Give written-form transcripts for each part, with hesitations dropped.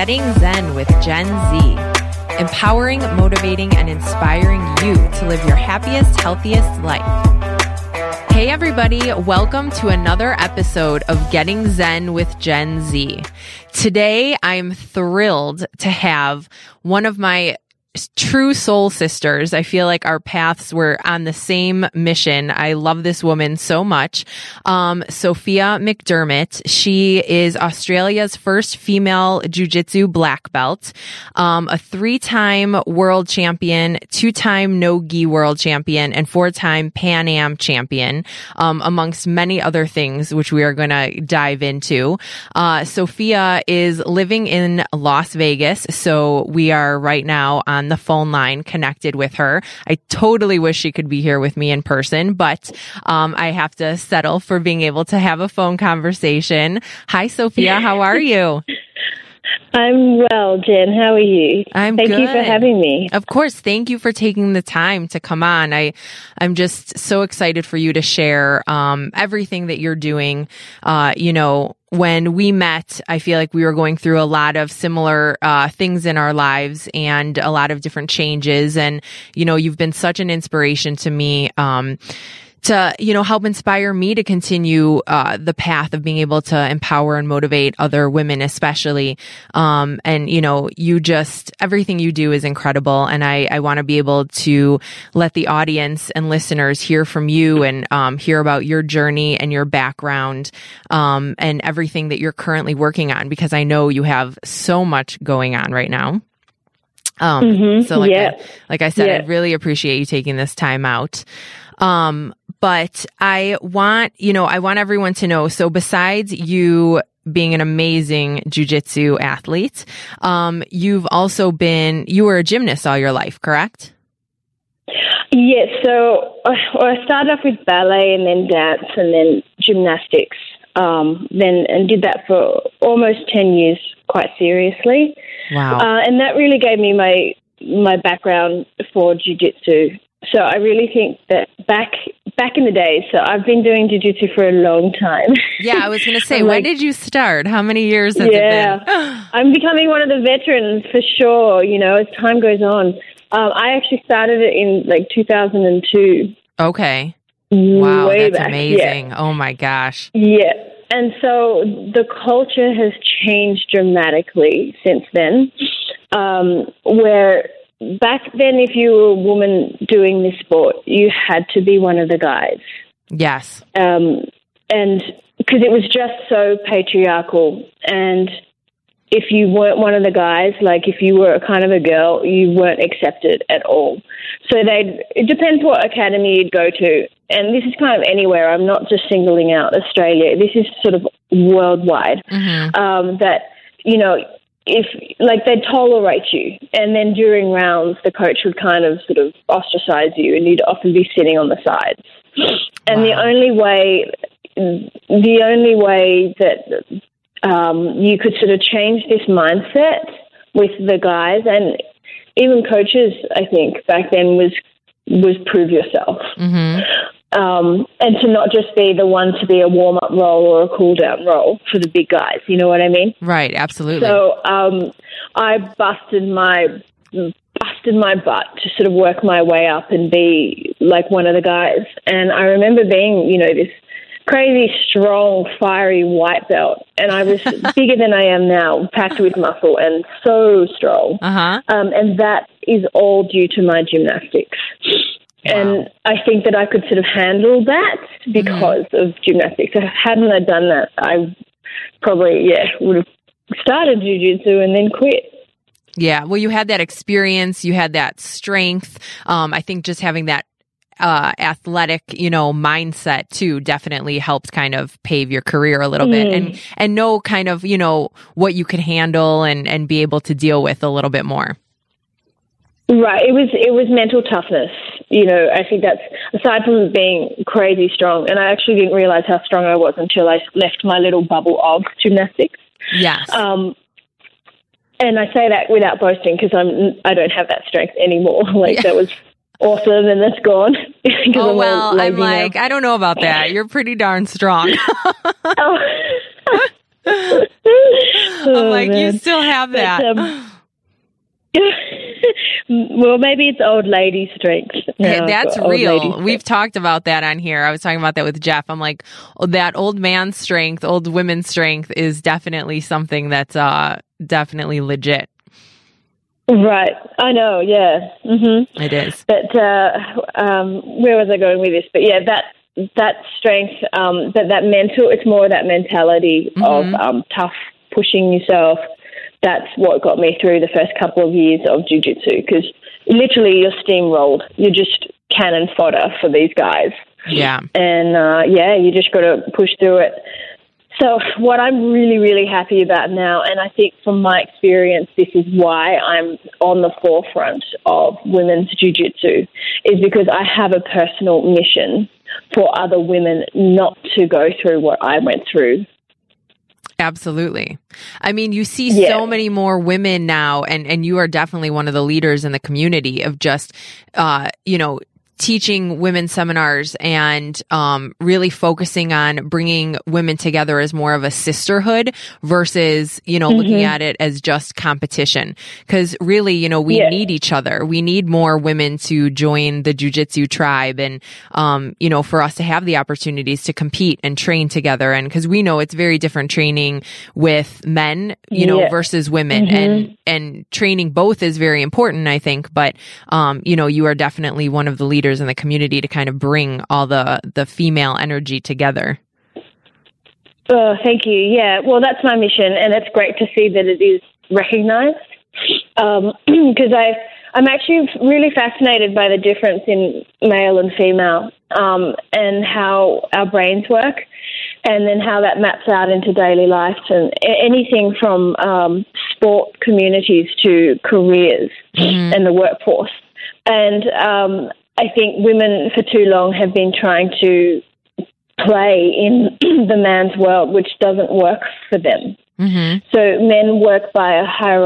Getting Zen with Gen Z. Empowering, motivating, and inspiring you to live your happiest, healthiest life. Hey everybody, welcome to another episode of Getting Zen with Gen Z. Today, I'm thrilled to have one of my true soul sisters. I feel like our paths were on the same mission. I love this woman so much. Sophia McDermott. She is Australia's first female jiu-jitsu black belt, a 3-time world champion, 2-time no-gi world champion, and 4-time Pan Am champion, amongst many other things, which we are going to dive into. Sophia is living in Las Vegas, so we are right now on the phone line connected with her. I totally wish she could be here with me in person, but I have to settle for being able to have a phone conversation. Hi, Sophia. How are you? I'm well, Jen. How are you? Thank you for having me. Of course. Thank you for taking the time to come on. I'm just so excited for you to share everything that you're doing. When we met, I feel like we were going through a lot of similar things in our lives and a lot of different changes. And, you've been such an inspiration to me to, help inspire me to continue the path of being able to empower and motivate other women, especially. Everything you do is incredible. And I want to be able to let the audience and listeners hear from you and hear about your journey and your background and everything that you're currently working on, because I know you have so much going on right now. Like I said, I really appreciate you taking this time out. But I want everyone to know, so besides you being an amazing jiu-jitsu athlete, you were a gymnast all your life, correct? Yes. So I started off with ballet and then dance and then gymnastics, and did that for almost 10 years quite seriously. Wow. And that really gave me my background for jiu-jitsu. So I really think that back in the day, so I've been doing jiu-jitsu for a long time. Yeah, I was going to say, when did you start? How many years has it been? I'm becoming one of the veterans for sure, as time goes on. I actually started it in 2002. Okay. Wow, that's back. amazing. Yeah. Oh my gosh. Yeah. And so the culture has changed dramatically since then, where back then, if you were a woman doing this sport, you had to be one of the guys. Yes. And because it was just so patriarchal. And if you weren't one of the guys, if you were a kind of a girl, you weren't accepted at all. So it depends what academy you'd go to. And this is kind of anywhere. I'm not just singling out Australia. This is sort of worldwide. Mm-hmm. If they'd tolerate you, and then during rounds, the coach would kind of sort of ostracize you, and you'd often be sitting on the sides. And wow. the only way that you could sort of change this mindset with the guys and even coaches, I think back then was prove yourself. Mm-hmm. And to not just be the one to be a warm-up role or a cool-down role for the big guys. You know what I mean? Right, absolutely. So I busted my butt to sort of work my way up and be like one of the guys. And I remember being, this crazy, strong, fiery white belt. And I was bigger than I am now, packed with muscle and so strong. Uh-huh. And that is all due to my gymnastics. Wow. And I think that I could sort of handle that because of gymnastics. Hadn't I done that, I probably, would have started jiu-jitsu and then quit. Yeah, well, you had that experience, you had that strength. I think just having that athletic, mindset too definitely helped kind of pave your career a little bit and know kind of, what you could handle and be able to deal with a little bit more. Right. It was mental toughness. I think that's, aside from being crazy strong, and I actually didn't realize how strong I was until I left my little bubble of gymnastics. Yes. And I say that without boasting because I don't have that strength anymore. That was awesome and that's gone. Oh, well, I'm like, I don't know about that. You're pretty darn strong. I'm like, man. You still have that. Well, maybe it's old lady strength. That's real. We've talked about that on here. I was talking about that with Jeff. I'm like, that old man strength, old women's strength is definitely something that's definitely legit. Right. I know. Yeah. Mm-hmm. It is. But where was I going with this? But yeah, that strength, that mental, it's more that mentality of tough, pushing yourself. That's what got me through the first couple of years of jiu-jitsu, because literally you're steamrolled. You're just cannon fodder for these guys. Yeah. And, you just got to push through it. So what I'm really, really happy about now, and I think from my experience, this is why I'm on the forefront of women's jiu-jitsu, is because I have a personal mission for other women not to go through what I went through. Absolutely. I mean, you see so many more women now, and you are definitely one of the leaders in the community of just, teaching women seminars and really focusing on bringing women together as more of a sisterhood versus, looking at it as just competition. Because really, we need each other. We need more women to join the jiu-jitsu tribe and, for us to have the opportunities to compete and train together. And because we know it's very different training with men, versus women, and training both is very important, I think. But, you are definitely one of the leaders in the community to kind of bring all the female energy together. Oh, thank you. Yeah, well, that's my mission, and it's great to see that it is recognized, because I'm actually really fascinated by the difference in male and female, and how our brains work, and then how that maps out into daily life, and anything from sport communities to careers and the workforce. And I think women for too long have been trying to play in the man's world, which doesn't work for them. So men work by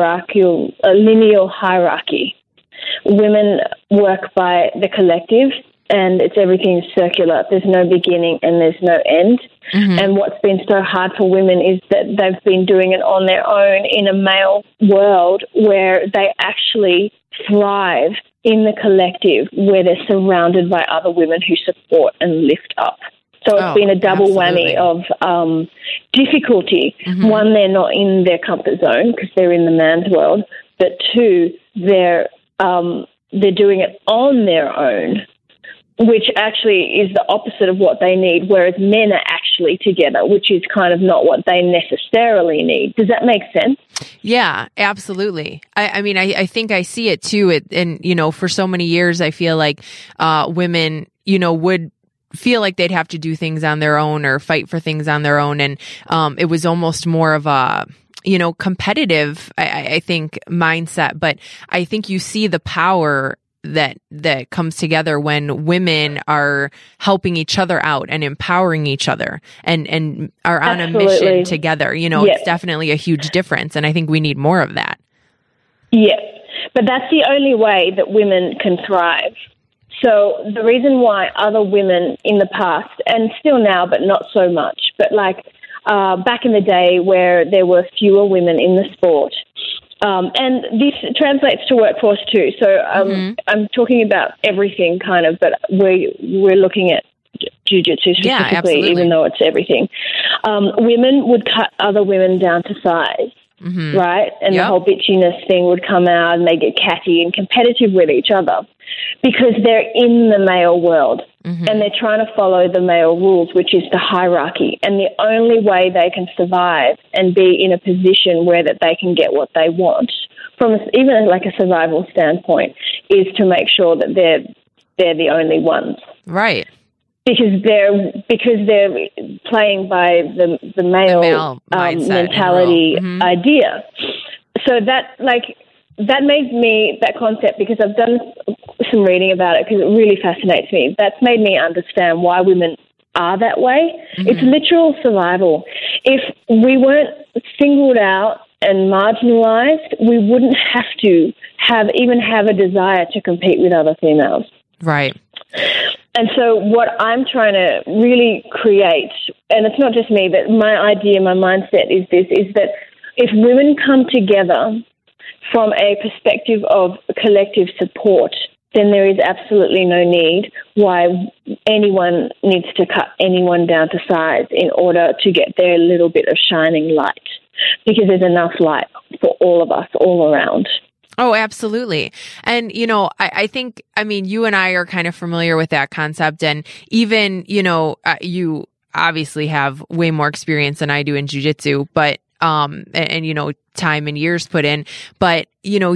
a lineal hierarchy. Women work by the collective, and everything's circular. There's no beginning and there's no end. And what's been so hard for women is that they've been doing it on their own in a male world where they actually thrive in the collective, where they're surrounded by other women who support and lift up. So it's been a double whammy of difficulty. One, they're not in their comfort zone because they're in the man's world, but two, they're doing it on their own, which actually is the opposite of what they need, whereas men are actually together, which is kind of not what they necessarily need. Does that make sense? Yeah, absolutely. I mean, I think I see it too. And, for so many years, I feel like women, would feel like they'd have to do things on their own or fight for things on their own. And it was almost more of a competitive, I think, mindset. But I think you see the power that comes together when women are helping each other out and empowering each other and are on a mission together. It's definitely a huge difference. And I think we need more of that. Yeah. But that's the only way that women can thrive. So the reason why other women in the past, and still now, but not so much, but like back in the day where there were fewer women in the sport, and this translates to workforce too. So I'm talking about everything kind of, but we're looking at jiu-jitsu specifically, even though it's everything. Women would cut other women down to size, right? And the whole bitchiness thing would come out, and they get catty and competitive with each other because they're in the male world. And they're trying to follow the male rules, which is the hierarchy. And the only way they can survive and be in a position where that they can get what they want, from even like a survival standpoint, is to make sure that they're the only ones. Right. Because they're playing by the male mentality idea. So that made me, that concept, because I've done some reading about it because it really fascinates me. That's made me understand why women are that way. It's literal survival. If we weren't singled out and marginalized, we wouldn't have to even have a desire to compete with other females. Right. And so what I'm trying to really create, and it's not just me, but my idea, my mindset is that if women come together from a perspective of collective support, then there is absolutely no need why anyone needs to cut anyone down to size in order to get their little bit of shining light, because there's enough light for all of us all around. Oh, absolutely. And, I think, you and I are kind of familiar with that concept. And even, you obviously have way more experience than I do in jiu-jitsu, but and time and years put in, but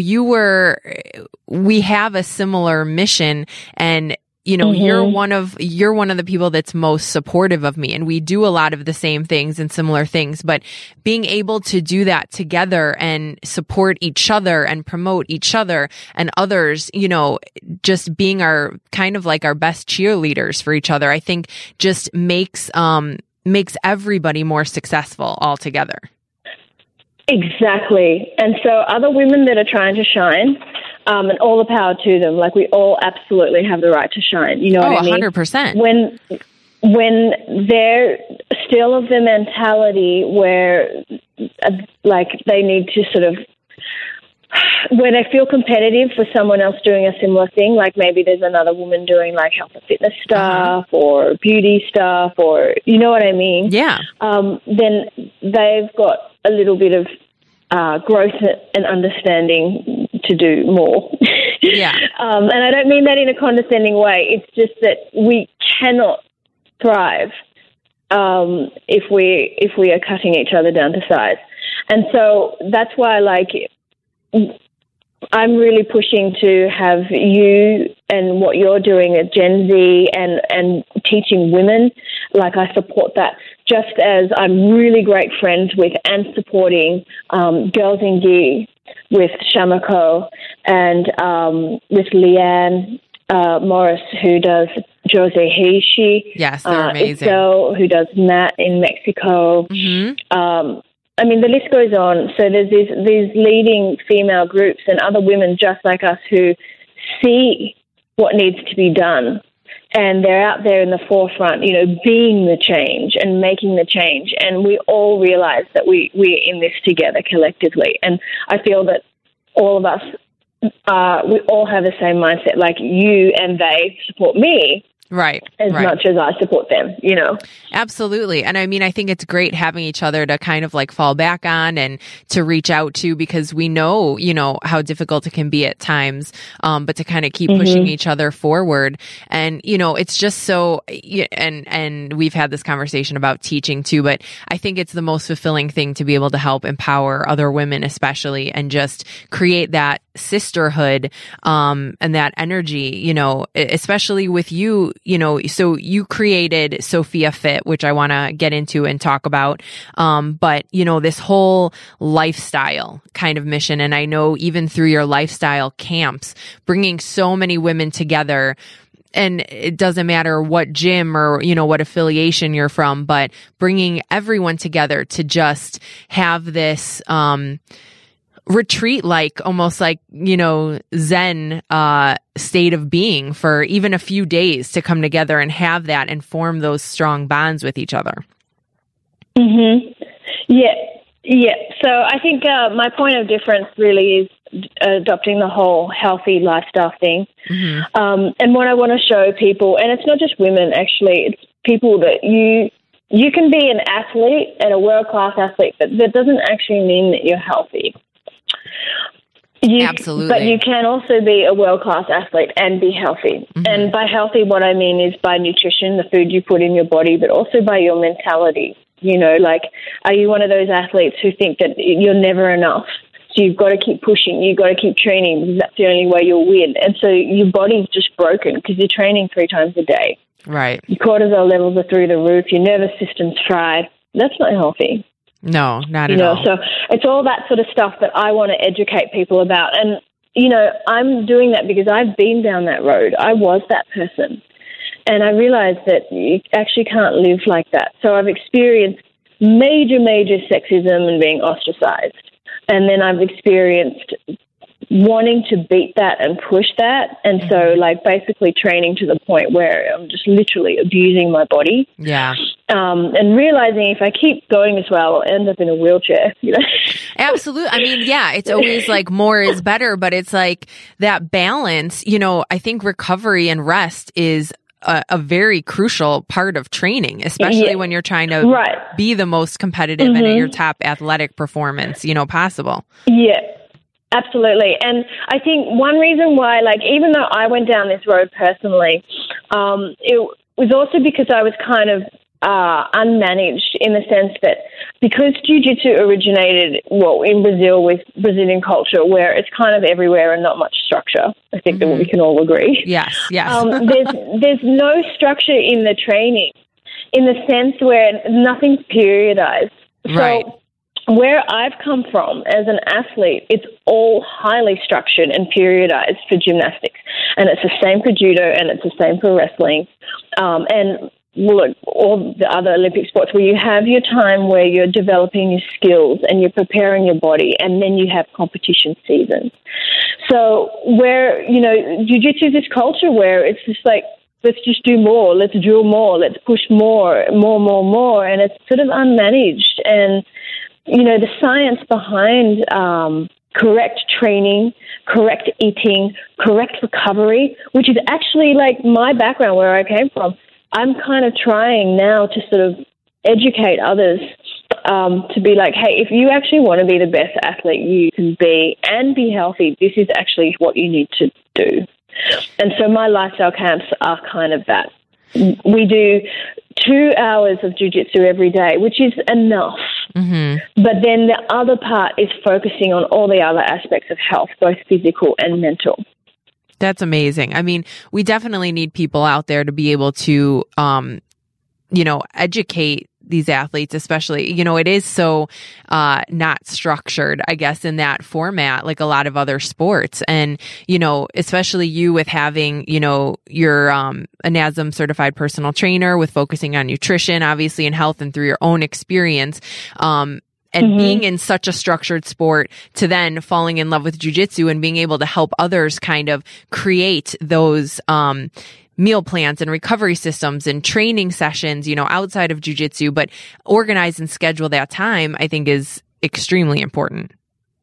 we have a similar mission, and you're one of the people that's most supportive of me, and we do a lot of the same things and similar things, but being able to do that together and support each other and promote each other and others, just being our kind of like our best cheerleaders for each other, I think just makes everybody more successful altogether. Exactly. And so other women that are trying to shine, and all the power to them, like we all absolutely have the right to shine. You know what I mean? 100%. When they're still of the mentality where like they need to sort of, when they feel competitive for someone else doing a similar thing, like maybe there's another woman doing like health and fitness stuff or beauty stuff, or you know what I mean? Yeah. Then they've got a little bit of growth and understanding to do more. Yeah. And I don't mean that in a condescending way. It's just that we cannot thrive if we are cutting each other down to size. And so that's why, like, I'm really pushing to have you and what you're doing at Gen Z and teaching women. Like, I support that, just as I'm really great friends with and supporting Girls in Gi with Shamiko and with Leanne Morris, who does Jose Heishi. Yes, they're amazing. Isel, who does Matt in Mexico. Mm-hmm. I mean, the list goes on. So there's these leading female groups and other women just like us who see what needs to be done. And they're out there in the forefront, being the change and making the change. And we all realize that we're in this together collectively. And I feel that all of us, we all have the same mindset. Like, you and they support me. Right. As much as I support them, Absolutely. And I think it's great having each other to kind of like fall back on and to reach out to, because we know, how difficult it can be at times, but to kind of keep pushing each other forward. And, it's just so, and we've had this conversation about teaching too, but I think it's the most fulfilling thing to be able to help empower other women, especially, and just create that sisterhood, and that energy, especially with you, so you created Sophia Fit, which I want to get into and talk about. But, this whole lifestyle kind of mission. And I know even through your lifestyle camps, bringing so many women together, and it doesn't matter what gym or, what affiliation you're from, but bringing everyone together to just have this, retreat, like almost like, Zen, state of being for even a few days, to come together and have that and form those strong bonds with each other. Mm-hmm. Yeah. Yeah. So I think my point of difference really is adopting the whole healthy lifestyle thing. Mm-hmm. And what I want to show people, and it's not just women, actually, it's people that you can be an athlete and a world-class athlete, but that doesn't actually mean that you're healthy. Absolutely. But you can also be a world-class athlete and be healthy. Mm-hmm. And by healthy, what I mean is by nutrition, the food you put in your body, but also by your mentality. Like, are you one of those athletes who think that you're never enough? So you've got to keep pushing, you've got to keep training, because that's the only way you'll win. And so your body's just broken because you're training 3 times a day. Right. Your cortisol levels are through the roof, your nervous system's fried. That's not healthy. No, not at all. So it's all that sort of stuff that I want to educate people about. And, I'm doing that because I've been down that road. I was that person. And I realized that you actually can't live like that. So I've experienced major sexism and being ostracized. And then I've experienced wanting to beat that and push that. And so like basically training to the point where I'm just literally abusing my body. Yeah. And realizing if I keep going this way, I'll end up in a wheelchair, you know? Absolutely. I mean, yeah, it's always like more is better, but it's like that balance, you know, I think recovery and rest is a very crucial part of training, especially when you're trying to be the most competitive and at your top athletic performance, you know, possible. Yeah. Absolutely. And I think one reason why, like, even though I went down this road personally, it was also because I was kind of unmanaged in the sense that because jiu-jitsu originated, well, in Brazil with Brazilian culture where it's kind of everywhere and not much structure. I think that we can all agree. Yes. There's no structure in the training in the sense where nothing's periodized. Right. So where I've come from as an athlete, it's all highly structured and periodized for gymnastics. And it's the same for judo and it's the same for wrestling. And look, all the other Olympic sports where you have your time where you're developing your skills and you're preparing your body and then you have competition seasons. So where, you know, jiu-jitsu is this culture where it's just like, let's just do more, let's drill more, let's push more. And it's sort of unmanaged. And you know, the science behind correct training, correct eating, correct recovery, which is actually like my background where I came from. I'm kind of trying now to sort of educate others to be like, hey, if you actually want to be the best athlete you can be and be healthy, this is actually what you need to do. And so my lifestyle camps are kind of that. We do 2 hours of jiu-jitsu every day, which is enough. But then the other part is focusing on all the other aspects of health, both physical and mental. That's amazing. I mean, we definitely need people out there to be able to, you know, educate these athletes, especially, you know, it is so not structured, I guess, in that format, like a lot of other sports. And, you know, especially you with having, you know, your a NASM certified personal trainer with focusing on nutrition, obviously, and health and through your own experience. And being in such a structured sport to then falling in love with jiu-jitsu and being able to help others kind of create those meal plans and recovery systems and training sessions, you know, outside of jiu-jitsu, but organize and schedule that time, I think is extremely important.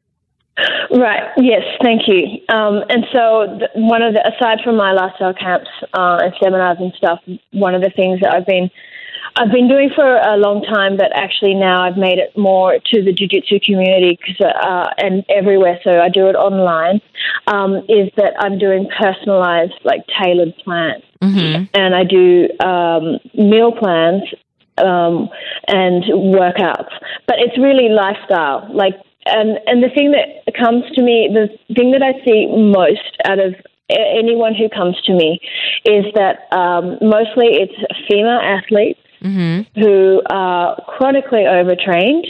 Right. Yes. Thank you. And so one of the, aside from my lifestyle camps and seminars and stuff, one of the things that I've been doing for a long time, but actually now I've made it more to the jiu-jitsu community and everywhere, so I do it online, is that I'm doing personalized, like tailored plans. And I do meal plans and workouts. But it's really lifestyle. Like, and the thing that comes to me, the thing that I see most out of anyone who comes to me is that mostly it's female athletes who are chronically overtrained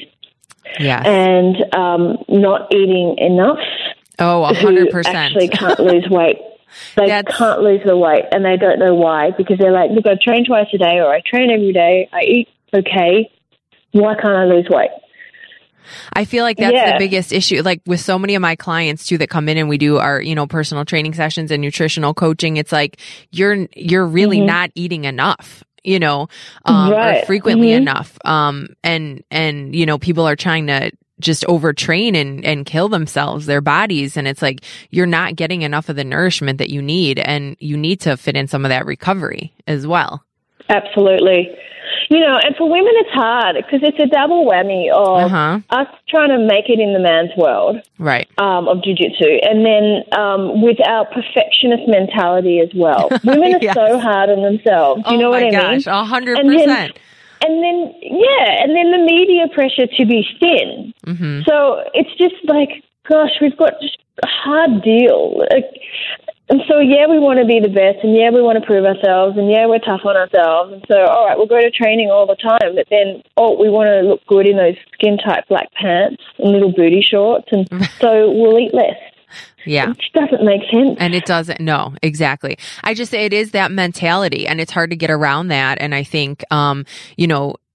and not eating enough. Oh, 100%. Who actually can't lose weight. They can't lose the weight, and they don't know why, because they're like, look, I train twice a day, or I train every day, I eat okay, why can't I lose weight? I feel like that's the biggest issue. Like with so many of my clients too that come in and we do our, you know, personal training sessions and nutritional coaching, it's like you're really not eating enough, you know, or frequently enough. And you know, people are trying to just overtrain and kill themselves, their bodies. And it's like, you're not getting enough of the nourishment that you need, and you need to fit in some of that recovery as well. Absolutely. You know, and for women, it's hard because it's a double whammy of us trying to make it in the man's world, of jiu-jitsu, and then with our perfectionist mentality as well. Women are so hard on themselves. You know what I mean? Oh my gosh, 100%. And then the media pressure to be thin. So it's just like, gosh, we've got just a hard deal. And so, we want to be the best, and we want to prove ourselves, and we're tough on ourselves. And so, all right, we'll go to training all the time, but then, we want to look good in those skin-tight black pants and little booty shorts, and so we'll eat less. Yeah. Which doesn't make sense. And it doesn't. No, exactly. I just say it is that mentality, and it's hard to get around that. And I think, you know,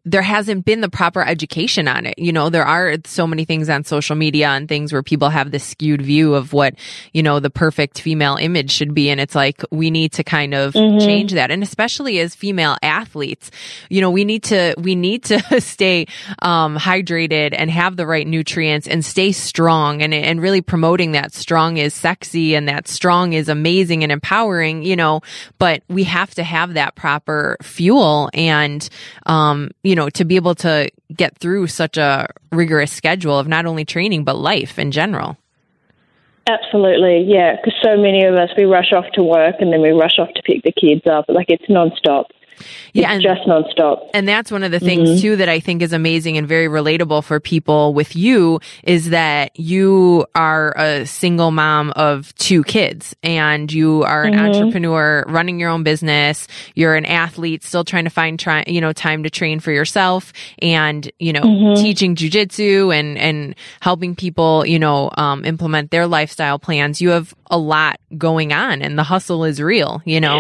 there hasn't been the proper education on it. There are so many things on social media and things where people have this skewed view of what, the perfect female image should be. And it's like, we need to kind of change that. And especially as female athletes, we need to stay, hydrated and have the right nutrients and stay strong and really promoting that strong is sexy and that strong is amazing and empowering, but we have to have that proper fuel and, to be able to get through such a rigorous schedule of not only training, but life in general. Absolutely, yeah, because so many of us, we rush off to work and then we rush off to pick the kids up. Like, it's nonstop. It's just nonstop. And that's one of the things too that I think is amazing and very relatable for people with you is that you are a single mom of 2 kids and you are an entrepreneur running your own business. You're an athlete still trying to find time to train for yourself and, teaching jujitsu and helping people, implement their lifestyle plans. You have a lot going on and the hustle is real,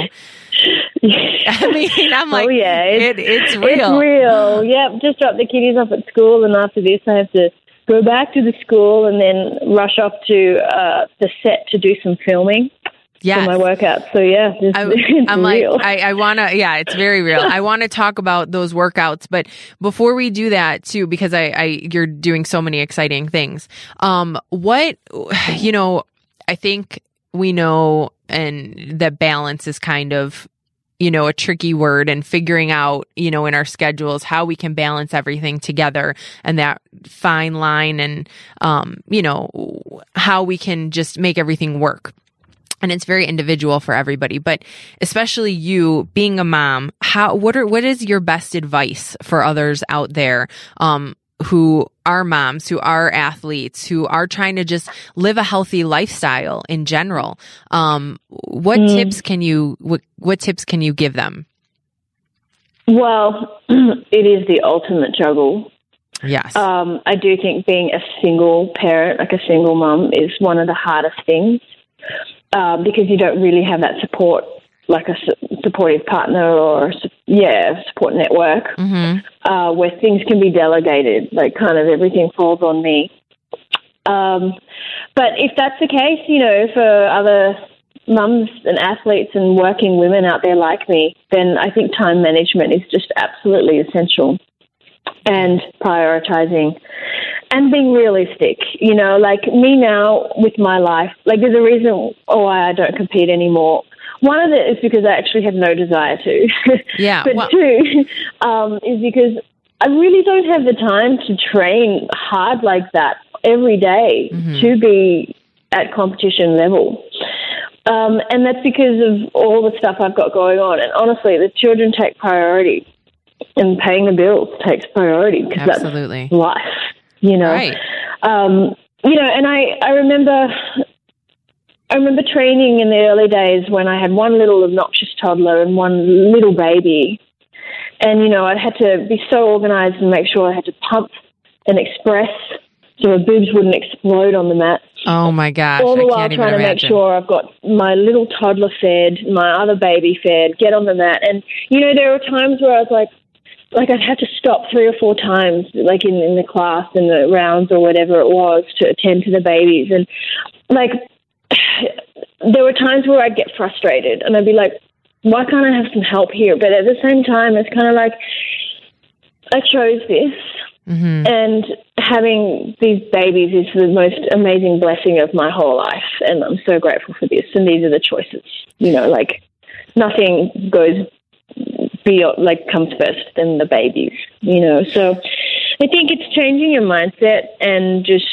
I mean, I'm like, it's real. It's real. Yep. Just drop the kiddies off at school, and after this, I have to go back to the school and then rush off to the set to do some filming for my workouts. So I'm real. Like, I want to. Yeah, it's very real. I want to talk about those workouts, but before we do that too, because you're doing so many exciting things. I think we know, and that balance is kind of, a tricky word and figuring out, in our schedules, how we can balance everything together and that fine line and, how we can just make everything work. And it's very individual for everybody, but especially you being a mom, what is your best advice for others out there, who are moms, who are athletes, who are trying to just live a healthy lifestyle in general? What tips can you give them? Well, it is the ultimate juggle. Yes. I do think being a single parent, like a single mom, is one of the hardest things because you don't really have that support, like a supportive partner or support network where things can be delegated, like kind of everything falls on me. But if that's the case, for other mums and athletes and working women out there like me, then I think time management is just absolutely essential, and prioritizing and being realistic. Like me now with my life, like there's a reason why I don't compete anymore. One of it is because I actually have no desire to. Yeah. But two is because I really don't have the time to train hard like that every day to be at competition level. And that's because of all the stuff I've got going on. And honestly, the children take priority and paying the bills takes priority because that's life, Right. And I remember training in the early days when I had one little obnoxious toddler and one little baby. And, I had to be so organized and make sure I had to pump and express so my boobs wouldn't explode on the mat. Oh, my gosh. All the while trying to make sure I've got my little toddler fed, my other baby fed, get on the mat. And, there were times where I was like I'd have to stop 3 or 4 times, like in the class and the rounds or whatever it was, to attend to the babies. And, there were times where I'd get frustrated and I'd be like, why can't I have some help here? But at the same time, it's kind of like, I chose this, and having these babies is the most amazing blessing of my whole life. And I'm so grateful for this. And these are the choices, nothing goes beyond, comes first than the babies, So I think it's changing your mindset and just,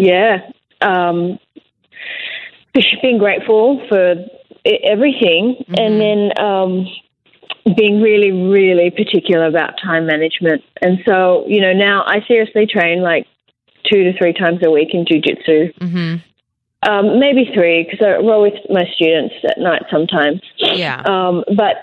being grateful for everything, and then being really, really particular about time management. And so, now I seriously train 2 to 3 times a week in jiu-jitsu. Maybe 3 because I roll with my students at night sometimes. Yeah. But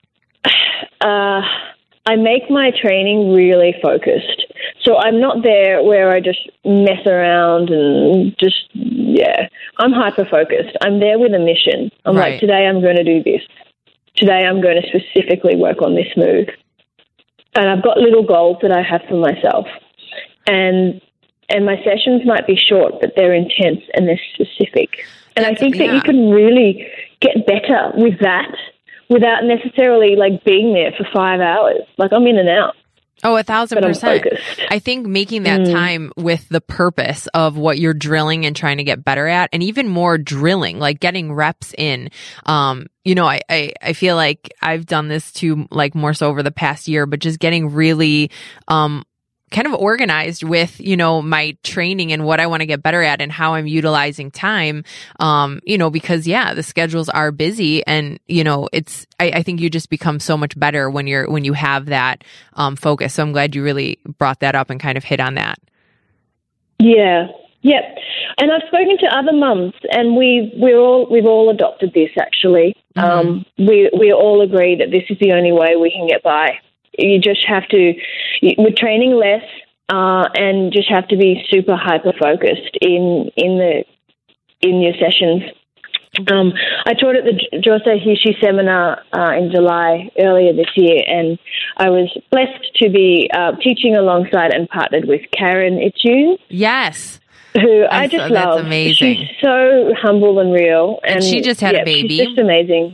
I make my training really focused. So I'm not there where I just mess around and I'm hyper-focused. I'm there with a mission. I'm like, today I'm going to do this. Today I'm going to specifically work on this move. and I've got little goals that I have for myself. And my sessions might be short, but they're intense and they're specific. And I think that you can really get better with that without necessarily like being there for 5 hours. Like I'm in and out. Oh, 1,000%. I think making that time with the purpose of what you're drilling and trying to get better at, and even more drilling, like getting reps in. You know, I feel like I've done this too, like more so over the past year, but just getting really, kind of organized with, you know, my training and what I want to get better at and how I'm utilizing time, you know, because the schedules are busy and, you know, I think you just become so much better when you have that, focus. So I'm glad you really brought that up and kind of hit on that. Yeah. Yep. And I've spoken to other mums and we've all adopted this actually. We all agree that this is the only way we can get by. You just have to, we're training less, and just have to be super hyper focused in your sessions. I taught at the Jose Hisshi seminar in July earlier this year, and I was blessed to be teaching alongside and partnered with Karen Itchun. Yes. Who I just love. That's amazing. She's so humble and real. And she just had a baby. She's just amazing.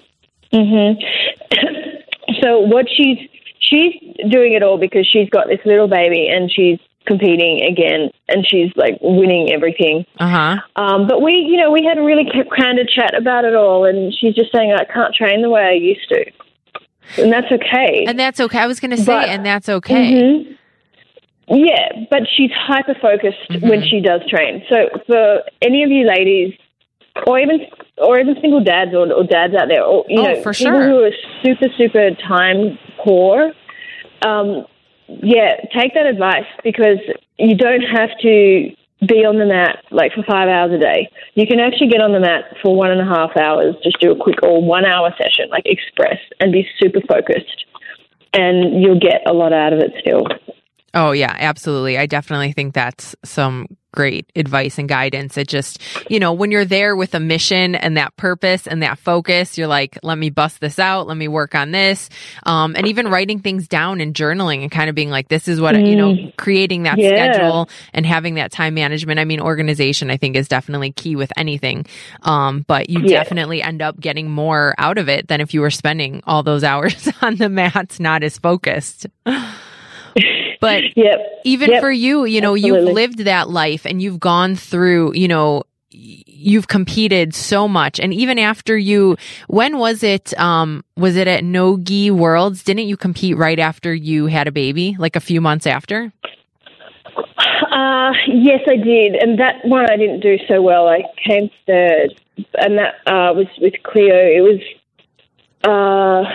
So what she's doing it all because she's got this little baby and she's competing again and she's like winning everything. But we had a really candid chat about it all, and she's just saying, I can't train the way I used to. And that's okay. And that's okay. I was going to say, and that's okay. Yeah, but she's hyper-focused when she does train. So for any of you ladies, or even single dads or dads out there, or for people sure, who are super, super time poor, take that advice, because you don't have to be on the mat like for 5 hours a day. You can actually get on the mat for 1.5 hours, just do a quick 1 hour session, like express, and be super focused, and you'll get a lot out of it still. Oh, yeah, absolutely. I definitely think that's some great advice and guidance. It just, when you're there with a mission and that purpose and that focus, you're like, let me bust this out. Let me work on this. And even writing things down and journaling and kind of being like, this is what, creating that schedule and having that time management. I mean, organization, I think, is definitely key with anything. But you definitely end up getting more out of it than if you were spending all those hours on the mats, not as focused. But even for you, Absolutely. You've lived that life and you've gone through, you've competed so much. And even after when was it at No-Gi Worlds? Didn't you compete right after you had a baby, like a few months after? Yes, I did. And that one I didn't do so well. I came third, and that was with Cleo. It was,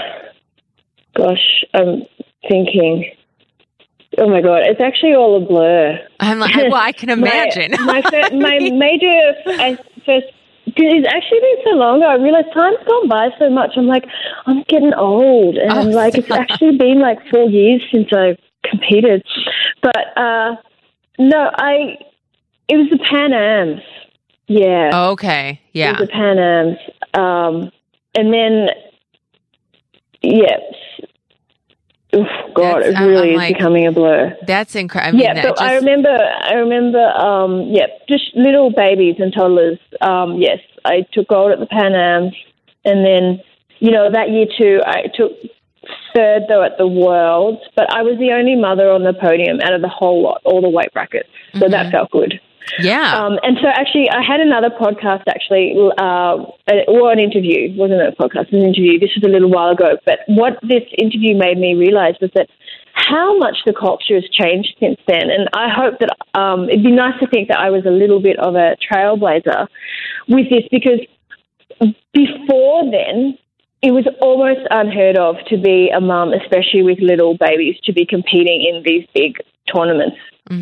I'm thinking... Oh my God, it's actually all a blur. I'm like, well, I can imagine. my major first, because it's actually been so long, I realized time's gone by so much. I'm like, I'm getting old. And I'm like, it's actually been like 4 years since I competed. But no, it was the Pan Ams. Yeah. Okay, yeah. It was the Pan Ams. And then, oof, God, it really is becoming a blur. That's incredible. I remember, just little babies and toddlers. Yes, I took gold at the Pan Ams, and then, that year too, I took third though at the Worlds, but I was the only mother on the podium out of the whole lot, all the weight brackets, so that felt good. Yeah. And so actually I had another podcast or an interview. It wasn't a podcast, it was an interview. This was a little while ago. But what this interview made me realize was that how much the culture has changed since then. And I hope that it'd be nice to think that I was a little bit of a trailblazer with this, because before then, it was almost unheard of to be a mum, especially with little babies, to be competing in these big tournaments.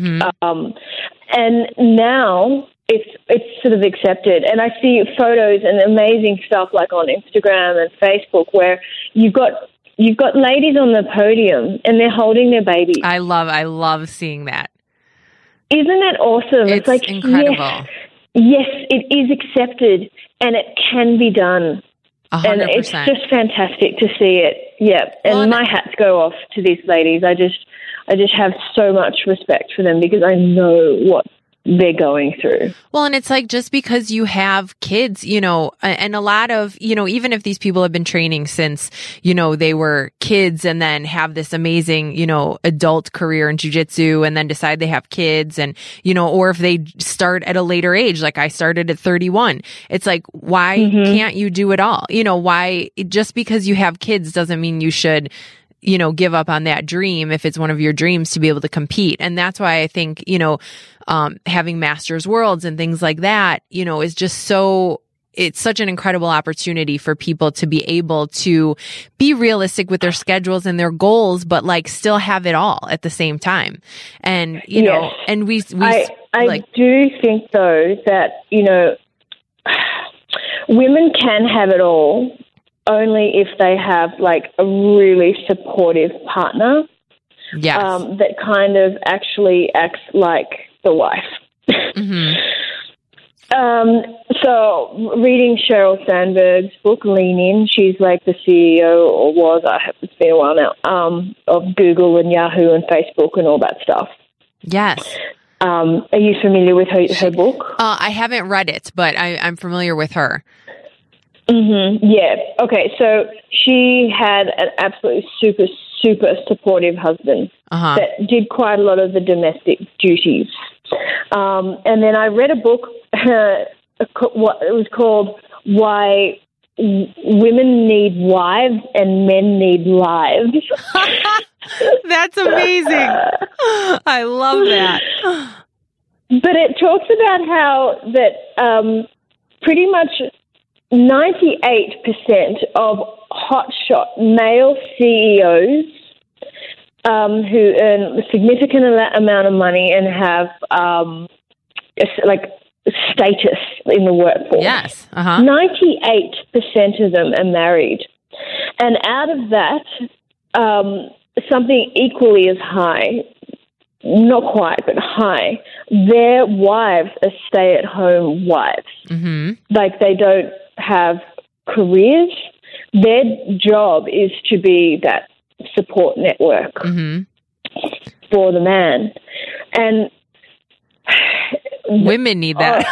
And now it's sort of accepted. And I see photos and amazing stuff like on Instagram and Facebook where you've got ladies on the podium and they're holding their babies. I love seeing that. Isn't that awesome? It's like incredible. Yes, it is accepted and it can be done. And it's just fantastic to see it. Yeah. And my hats go off to these ladies. I just have so much respect for them because I know what they're going through. Well, and it's like, just because you have kids, you know, and a lot of, you know, even if these people have been training since, you know, they were kids and then have this amazing, you know, adult career in jiu-jitsu and then decide they have kids and, you know, or if they start at a later age, like I started at 31, it's like, why can't you do it all? You know, why, just because you have kids doesn't mean you should, you know, give up on that dream if it's one of your dreams to be able to compete. And that's why I think, you know, having Masters Worlds and things like that, you know, is just so, it's such an incredible opportunity for people to be able to be realistic with their schedules and their goals, but like still have it all at the same time. And, you know, and I do think though that, you know, women can have it all only if they have like a really supportive partner. Yes. That kind of actually acts like the wife. So reading Sheryl Sandberg's book, Lean In, she's like the CEO, or was, it's been a while now, of Google and Yahoo and Facebook and all that stuff. Yes. Are you familiar with her book? I haven't read it, but I'm familiar with her. Yeah. Okay. So she had an absolutely super supportive husband that did quite a lot of the domestic duties. And then I read a book, what it was called Why Women Need Wives and Men Need Lives. That's amazing. I love that. But it talks about how that pretty much 98% of hotshot male CEOs who earn a significant amount of money and have like status in the workforce. Yes. 98% of them are married. And out of that, something equally as high, not quite, but high, their wives are stay-at-home wives. Like they don't have careers. Their job is to be that support network for the man. And women need that.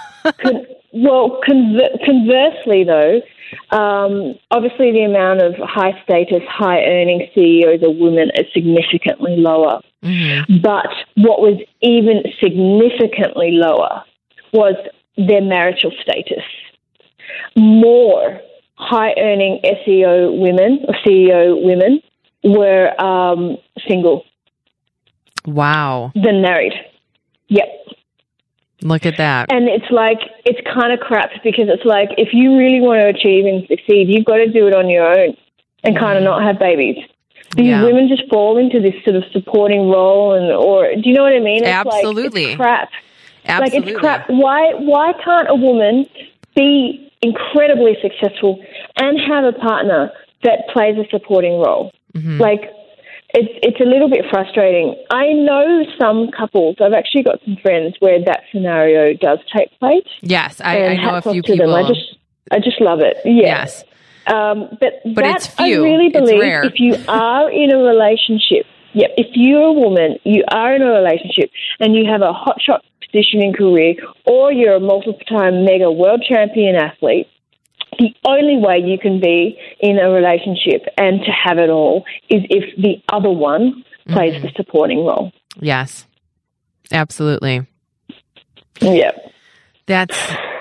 Conversely though, obviously the amount of high status, high earning CEOs of women is significantly lower. But what was even significantly lower was their marital status. More high-earning SEO women or CEO women were single. Wow. Than married. Yep. Look at that. And it's like, it's kind of crap because it's like, if you really want to achieve and succeed, you've got to do it on your own and kind of not have babies. These women just fall into this sort of supporting role, or do you know what I mean? It's absolutely. Like, it's crap. Absolutely. Like, it's crap. Why can't a woman be incredibly successful and have a partner that plays a supporting role? Like, it's a little bit frustrating. I know some couples, I've actually got some friends where that scenario does take place. Yes, I know a few people. I just love it. Yeah. Yes. But it's few. I really believe it's rare. If you are in a relationship, if you're a woman, you are in a relationship and you have a hotshot position in career, or you're a multiple-time mega world champion athlete, the only way you can be in a relationship and to have it all is if the other one plays the supporting role. Yes, absolutely. Yeah. That's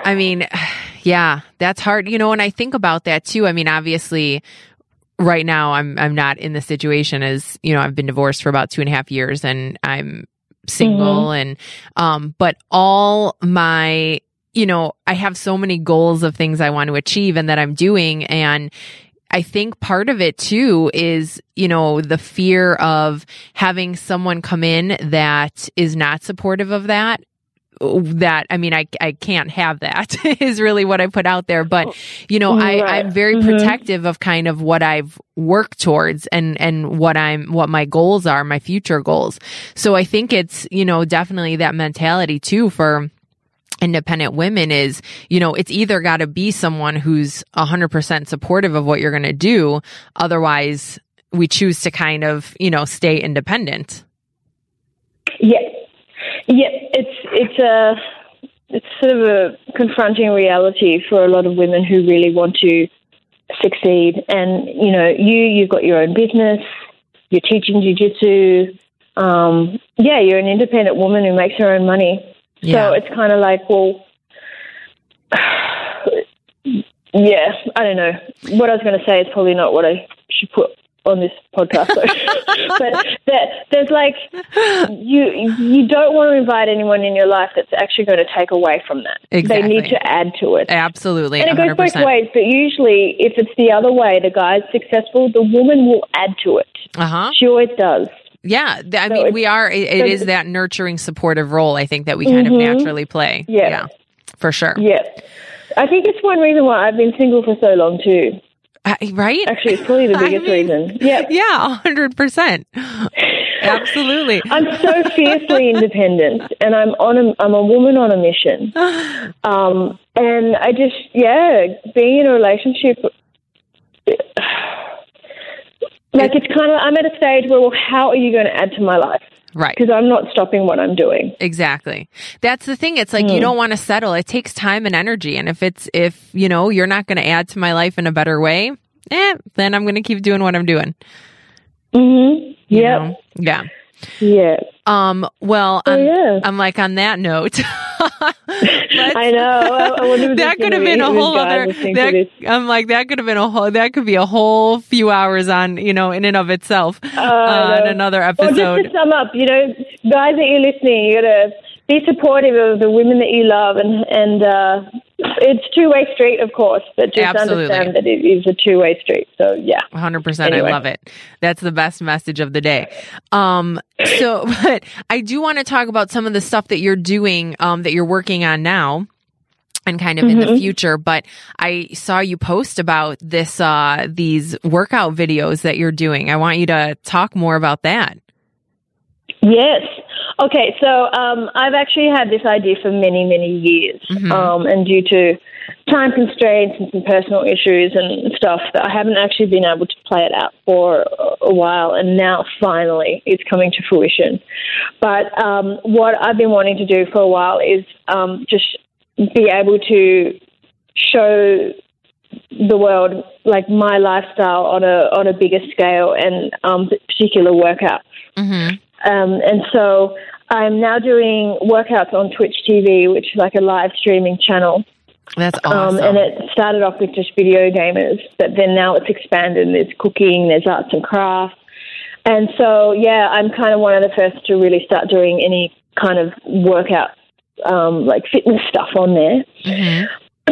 hard. You know, when I think about that too, I mean, obviously right now I'm not in the situation as, you know, I've been divorced for about 2.5 years and I'm single and, but all my, you know, I have so many goals of things I want to achieve and that I'm doing. And I think part of it too is, you know, the fear of having someone come in that is not supportive of that. I mean, I can't have that is really what I put out there. But, you know, I'm very protective of kind of what I've worked towards and what my goals are, my future goals. So I think it's, you know, definitely that mentality too for independent women is, it's either got to be someone who's 100% supportive of what you're going to do. Otherwise, we choose to kind of, stay independent. Yeah. Yeah. It's sort of a confronting reality for a lot of women who really want to succeed. And, you've got your own business, you're teaching jiu-jitsu. You're an independent woman who makes her own money. Yeah. So it's kind of like, well, yeah, I don't know. What I was going to say is probably not what I should put on this podcast, though. But there's like, you don't want to invite anyone in your life that's actually going to take away from that. Exactly. They need to add to it. Absolutely. And it 100%. goes both ways, but usually if it's the other way, the guy's successful, the woman will add to it. Uh-huh. She always does. Yeah. I mean, we are, it is that nurturing, supportive role, I think, that we kind of naturally play. Yeah. For sure. Yeah. I think it's one reason why I've been single for so long, too. Right? Actually, it's probably the biggest reason. Yeah. Yeah, 100%. Absolutely. I'm so fiercely independent, and I'm a woman on a mission. And I just, being in a relationship, it's kind of, I'm at a stage where, well, how are you going to add to my life? Right. Because I'm not stopping what I'm doing. Exactly. That's the thing. It's like, you don't want to settle. It takes time and energy. And if you're not going to add to my life in a better way, then I'm going to keep doing what I'm doing. Mm-hmm. Yeah. Yeah. Yeah. Well, I'm like, on that note, I know. I wonder if that could have been a whole other, that could be a whole few hours on, in and of itself, on another episode. Well, just to sum up, guys that you're listening, you got to be supportive of the women that you love, and it's two-way street, of course, but just understand that it is a two-way street. So, yeah. 100%. Anyway. I love it. That's the best message of the day. But I do want to talk about some of the stuff that you're doing, that you're working on now and kind of in the future. But I saw you post about this, these workout videos that you're doing. I want you to talk more about that. Yes. Okay, so I've actually had this idea for many, many years, and due to time constraints and some personal issues and stuff, that I haven't actually been able to play it out for a while, and now finally it's coming to fruition. But what I've been wanting to do for a while is just be able to show the world like my lifestyle on a bigger scale and particular workouts. Mm-hmm. And so I'm now doing workouts on Twitch TV, which is like a live streaming channel. That's awesome. And it started off with just video gamers, but then now it's expanded. There's cooking, there's arts and crafts. And so, I'm kind of one of the first to really start doing any kind of workout, like fitness stuff on there. Mm-hmm.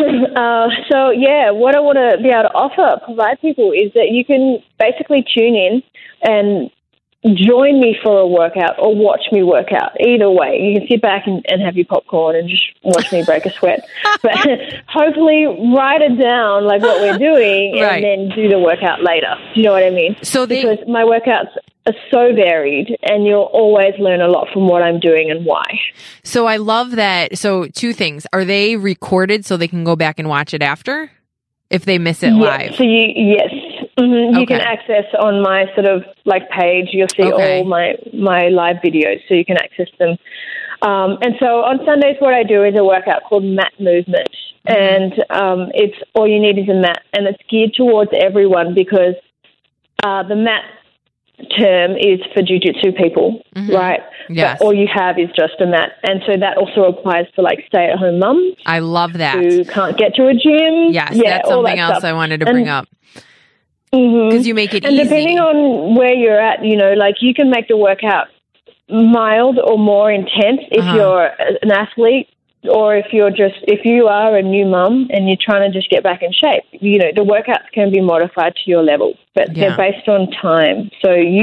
What I want to be able to provide people is that you can basically tune in and join me for a workout or watch me work out. Either way, you can sit back and have your popcorn and just watch me break a sweat. But hopefully write it down like what we're doing and then do the workout later. Do you know what I mean? Because my workouts are so varied and you'll always learn a lot from what I'm doing and why. So I love that. So two things. Are they recorded so they can go back and watch it after if they miss it live? So yes. Mm-hmm. You can access on my sort of like page. You'll see all my live videos, so you can access them. And so on Sundays, what I do is a workout called mat movement, and it's all you need is a mat, and it's geared towards everyone because the mat term is for jiu-jitsu people, right? Yes. But all you have is just a mat, and so that also applies for like stay-at-home mums. I love that. Who can't get to a gym. Yes, that's something else I wanted to bring up. Because you make it easy. And depending on where you're at, like you can make the workout mild or more intense if you're an athlete, or if you are a new mum and you're trying to just get back in shape. The workouts can be modified to your level, but they're based on time. So you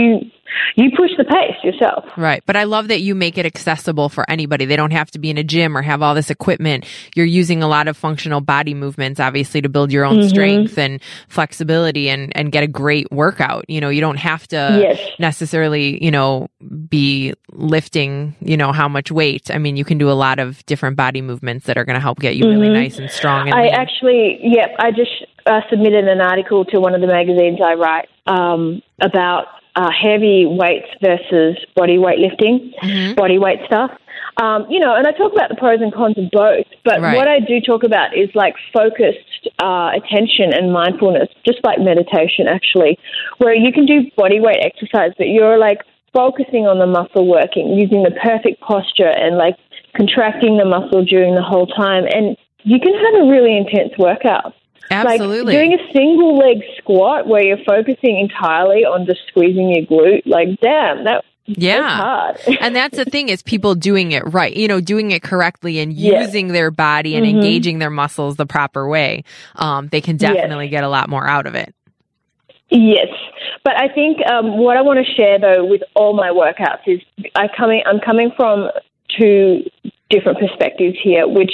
you push the pace yourself. Right. But I love that you make it accessible for anybody. They don't have to be in a gym or have all this equipment. You're using a lot of functional body movements, obviously, to build your own strength and flexibility and get a great workout. You know, you don't have to necessarily, you know, be lifting, you know, how much weight. I mean, you can do a lot of different body movements that are going to help get you really nice and strong. And I just submitted an article to one of the magazines I write about heavy weights versus body weight lifting, body weight stuff. You know, and I talk about the pros and cons of both, but what I do talk about is like focused attention and mindfulness, just like meditation actually, where you can do body weight exercise, but you're like focusing on the muscle working, using the perfect posture and like contracting the muscle during the whole time. And you can have a really intense workout. Absolutely. Like doing a single leg squat where you're focusing entirely on just squeezing your glute, like, damn, that's hard. And that's the thing is people doing it right, you know, doing it correctly and using their body and engaging their muscles the proper way. They can definitely get a lot more out of it. Yes. But I think what I want to share, though, with all my workouts is I'm coming from two different perspectives here, which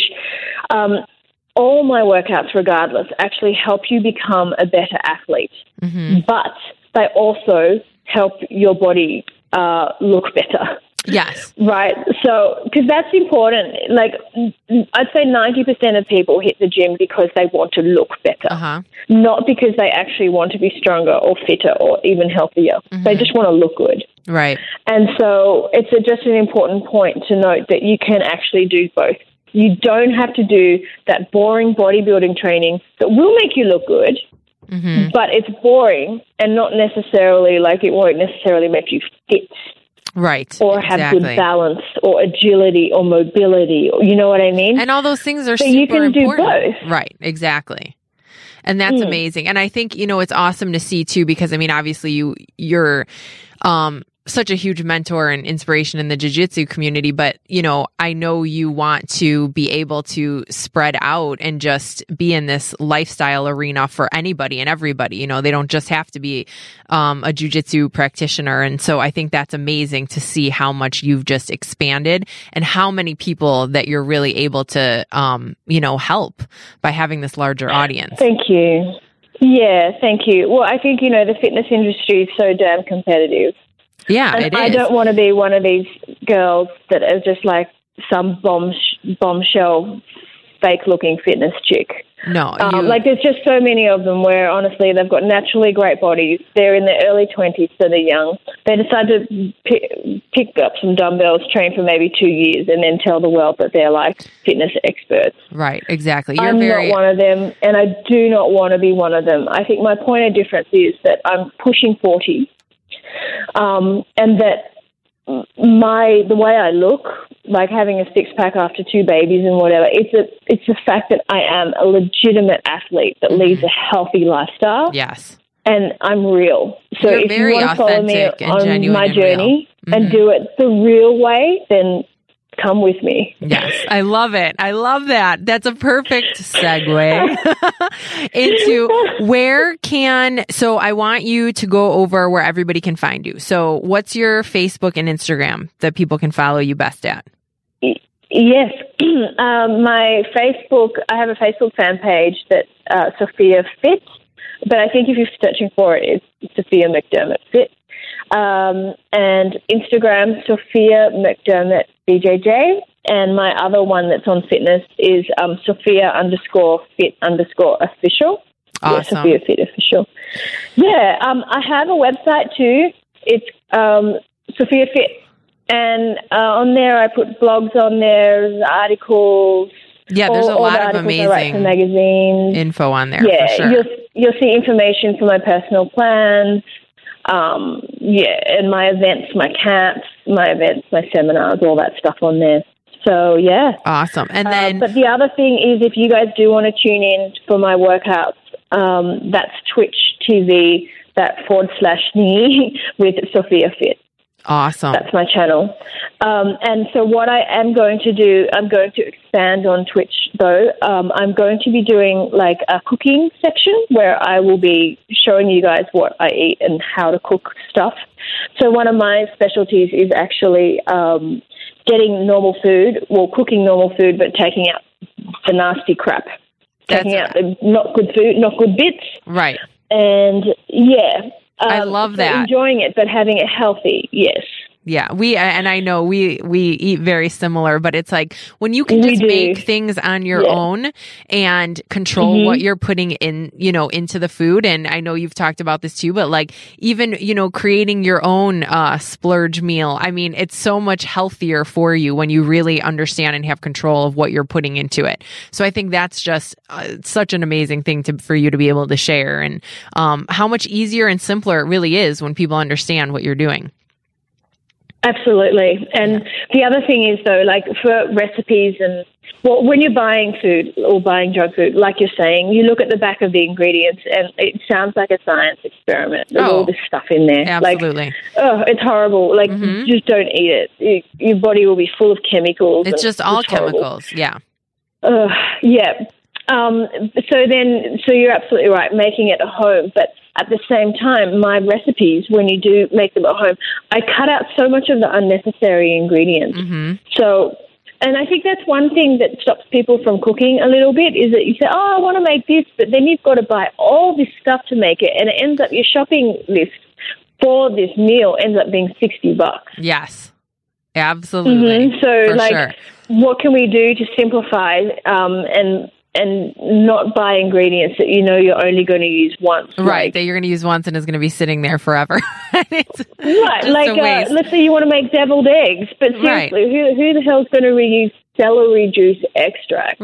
all my workouts, regardless, actually help you become a better athlete. But they also help your body look better. Yes. Right. So, because that's important. Like, I'd say 90% of people hit the gym because they want to look better, not because they actually want to be stronger or fitter or even healthier. They just want to look good. Right. And so it's just an important point to note that you can actually do both. You don't have to do that boring bodybuilding training that will make you look good, but it's boring and not necessarily, like, it won't necessarily make you fit. Right. Or have good balance or agility or mobility. Or, you know what I mean? And all those things are so super you can important. Do both. Right. Exactly. And that's amazing. And I think, you know, it's awesome to see too, because I mean, obviously you're such a huge mentor and inspiration in the jiu-jitsu community, but you know, I know you want to be able to spread out and just be in this lifestyle arena for anybody and everybody. You know, they don't just have to be a jiu-jitsu practitioner. And so I think that's amazing to see how much you've just expanded and how many people that you're really able to, you know, help by having this larger audience. Thank you. Yeah, thank you. Well, I think, you know, the fitness industry is so damn competitive. Yeah, and it is. I don't want to be one of these girls that is just like some bombshell, fake-looking fitness chick. No. Like, there's just so many of them where, honestly, they've got naturally great bodies. They're in their early 20s, so they're young. They decide to pick up some dumbbells, train for maybe 2 years, and then tell the world that they're, like, fitness experts. Right, exactly. I'm not one of them, and I do not want to be one of them. I think my point of difference is that I'm pushing 40. And that the way I look, like having a six-pack after 2 babies and whatever, it's the fact that I am a legitimate athlete that leads a healthy lifestyle. Yes. And I'm real. So You're if you want to follow me on my journey and do it the real way, then come with me. Yes, I love it. I love that. That's a perfect segue into so I want you to go over where everybody can find you. So what's your Facebook and Instagram that people can follow you best at? Yes. My Facebook, I have a Facebook fan page that's Sophia Fit, but I think if you're searching for it, it's Sophia McDermott Fit. And Instagram, Sophia McDermott BJJ, and my other one that's on fitness is Sophia_Fit_official. Awesome. Yeah, Sophia Fit Official. Yeah, I have a website too. It's Sophia Fit, and on there I put blogs on there, articles. Yeah, there's a lot of amazing magazines info on there. Yeah, for sure. You'll see information for my personal plans. And my events, my camps, my seminars, all that stuff on there. So, yeah. Awesome. And then, but the other thing is, if you guys do want to tune in for my workouts, that's Twitch TV, /me with Sophia Fit. Awesome. That's my channel. And so what I am going to do, I'm going to expand on Twitch, though. I'm going to be doing like a cooking section where I will be showing you guys what I eat and how to cook stuff. So one of my specialties is actually getting normal food, cooking normal food, but taking out the nasty crap. Taking out the not good food, not good bits. Right. And, yeah. I love that. Enjoying it, but having it healthy, yes. Yeah, and I know we eat very similar, but it's like when you can just make things on your own and control what you're putting in, into the food. And I know you've talked about this too, but like even, creating your own splurge meal. I mean, it's so much healthier for you when you really understand and have control of what you're putting into it. So I think that's just such an amazing thing for you to be able to share, and how much easier and simpler it really is when people understand what you're doing. Absolutely. And the other thing is, though, like for recipes and, when you're buying food or buying junk food, like you're saying, you look at the back of the ingredients and it sounds like a science experiment. There's all this stuff in there. Absolutely. Like, it's horrible. Like, just don't eat it. Your body will be full of chemicals. It's just all chemicals. Yeah. Yeah. So you're absolutely right, making it at home. But at the same time, my recipes, when you do make them at home, I cut out so much of the unnecessary ingredients. So, and I think that's one thing that stops people from cooking a little bit, is that you say, I want to make this, but then you've got to buy all this stuff to make it, and it ends up, your shopping list for this meal ends up being $60. Yes. Absolutely. So, what can we do to simplify and not buy ingredients that you're only going to use once? Right, that you're going to use once and is going to be sitting there forever. Let's say you want to make deviled eggs, but seriously, who the hell's going to reuse celery juice extract?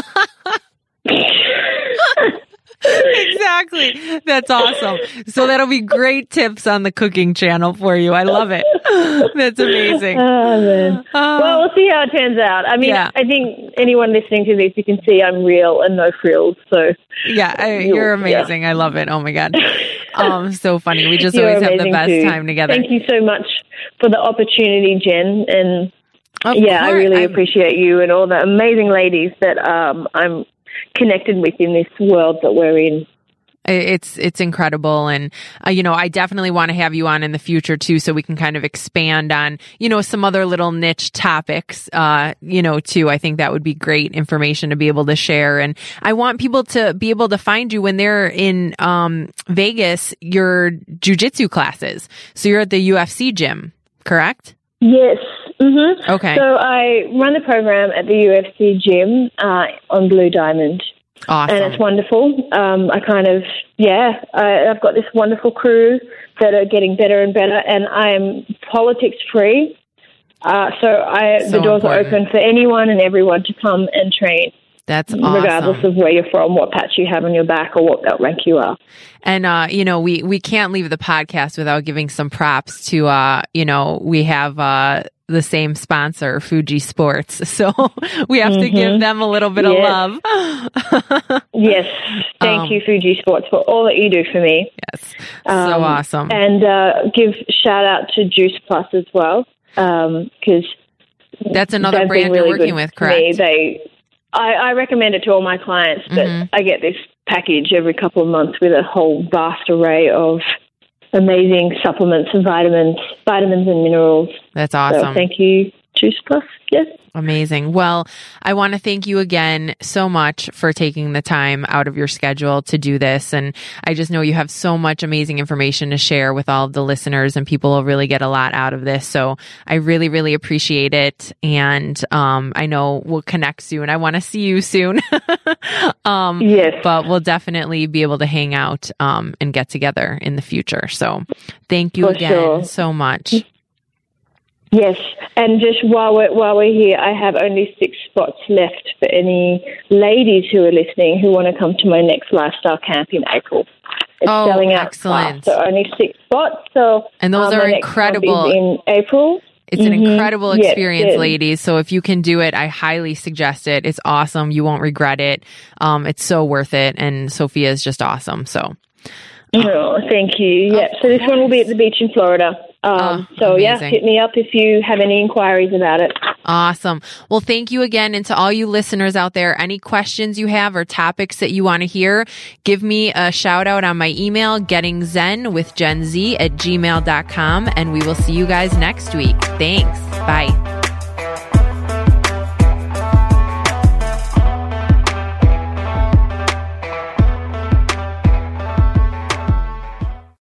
Exactly. That's awesome. So that'll be great tips on the cooking channel for you. I love it. That's amazing. Oh, man. Well, we'll see how it turns out. I mean, I think anyone listening to this, you can see I'm real and no frills. So you're amazing. Yeah. I love it. Oh my God. So funny. We just always have the best time together. Thank you so much for the opportunity, Jen. And I really appreciate you and all the amazing ladies that I'm connected with in this world that we're in. It's incredible. And, I definitely want to have you on in the future too, so we can kind of expand on, some other little niche topics, too. I think that would be great information to be able to share. And I want people to be able to find you when they're in, Vegas, your jiu-jitsu classes. So you're at the UFC gym, correct? Yes. Okay. So I run the program at the UFC gym on Blue Diamond. Awesome. And it's wonderful. I've got this wonderful crew that are getting better and better, and I'm politics free. The doors are open for anyone and everyone to come and train. That's awesome. Regardless of where you're from, what patch you have on your back, or what belt rank you are. And, we can't leave the podcast without giving some props to, we have the same sponsor, Fuji Sports. So we have to give them a little bit of love. Yes. Thank you, Fuji Sports, for all that you do for me. Yes. So awesome. And give shout out to Juice Plus as well, because that's another brand you're working with, correct? I recommend it to all my clients, but I get this package every couple of months with a whole vast array of amazing supplements and vitamins and minerals. That's awesome. So thank you, Juice Plus. Yes. Amazing. Well, I want to thank you again so much for taking the time out of your schedule to do this. And I just know you have so much amazing information to share with all of the listeners, and people will really get a lot out of this. So I really, really appreciate it. And I know we'll connect soon. I want to see you soon. Yes. But we'll definitely be able to hang out and get together in the future. So thank you again so much. Yes, and just while we're here, I have only 6 spots left for any ladies who are listening who want to come to my next lifestyle camp in April. It's selling out excellent. fast, so only 6 spots. So, and those are incredible. In April. It's an incredible experience, ladies. So if you can do it, I highly suggest it. It's awesome. You won't regret it. It's so worth it. And Sophia is just awesome. So. Oh, thank you. Yeah. So this one will be at the beach in Florida. So yeah, amazing. hit me up if you have any inquiries about it. Awesome. Well, thank you again. And to all you listeners out there, any questions you have or topics that you want to hear, give me a shout out on my email, gettingzenwithgenz@gmail.com. And we will see you guys next week. Thanks. Bye.